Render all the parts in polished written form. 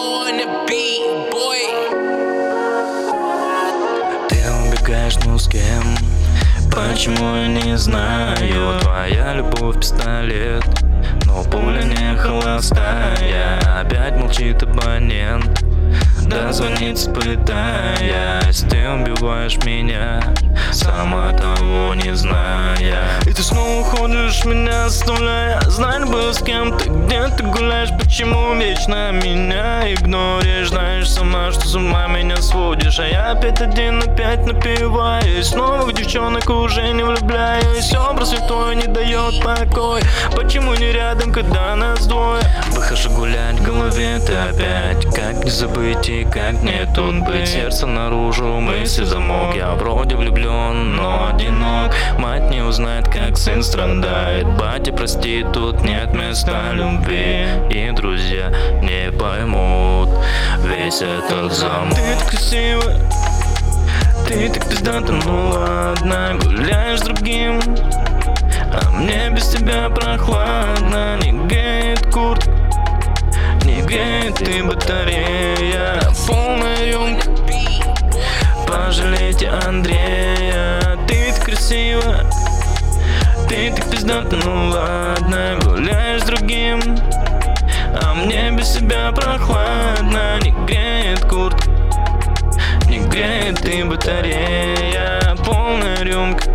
on the beat, boy. Ты убегаешь, ну с кем? Почему я не знаю? Твоя любовь пистолет, но пуля не холостая. Опять молчит абонент, дозвониться пытаясь. Ты убиваешь меня, сама того не зная. И ты снова ходишь, меня оставляя. Знать бы с кем ты, где ты гуляешь. Почему вечно меня игноришь? Знаешь сама, что с ума меня сводишь. А я опять один, опять напиваюсь. Новых девчонок уже не влюбляюсь. Образ твой не дает покой. Почему не рядом, когда нас двое? Выхожу гулять, в голове ты опять. Как не забыть и как мне тут быть? Сердце наружу, мысли замок. Я вроде влюблен, но одинок. Мать не узнает, как сын страдает. Батя простит, тут нет места любви. И друзья не поймут весь этот замок. Ты так красивая, ты так пиздата, ну ладно. Гуляешь с другим, а мне без тебя прохладно. Не греет куртка, не греет и батарея. Полная рюмка, пожалейте Андрея. Ты так красива, ты так пиздата, ну ладно. Гуляешь с другим, а мне без тебя прохладно. Не греет куртка, не греет и батарея. Полная рюмка,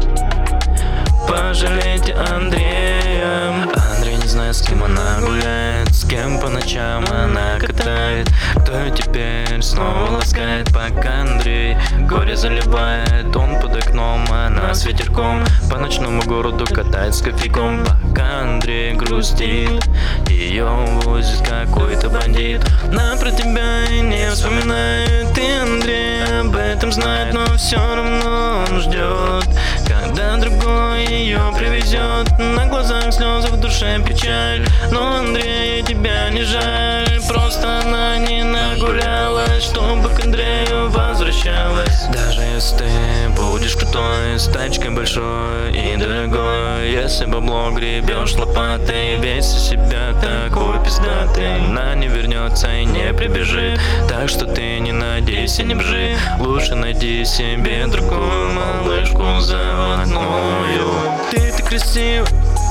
пожалейте Андрея. Андрей не знает, с кем она гуляет, с кем по ночам она катает. Кто ее теперь снова ласкает, пока Андрей горе заливает. Он под окном, она с ветерком по ночному городу катается с кофейком. Пока Андрей грустит, ее увозит какой-то бандит. Она про тебя и не вспоминает. И Андрей об этом знает, но все равно он ждет, когда другой ее привезет. На глазах слезы, в душе печаль. Но Андрея тебя не жаль. Просто она не нагулялась, чтобы к Андрею возвращалась. Даже если ты будешь крутой, с тачкой большой и дорогой, если бабло гребешь лопатой, весь из себя такой пиздатый, она не вернется и не прибежит. Так что ты не надейся, не бжи. Лучше найди себе другую малышку заводную. Ты так красива,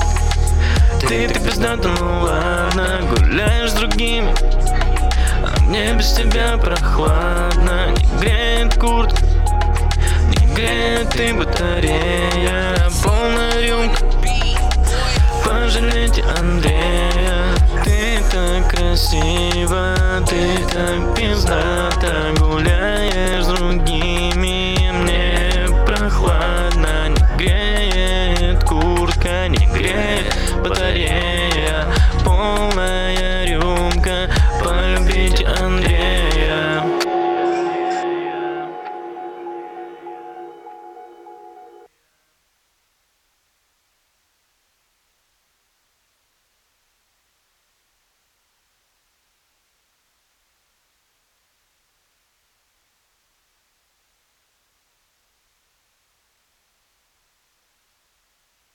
ты так пиздата, ну ладно. Гуляешь с другими, а мне без тебя прохладно. Не греет куртка, не греет и батарея. Полная рюмка, пожалейте Андрея. Ты так красива, ты так пиздата. Гуляешь с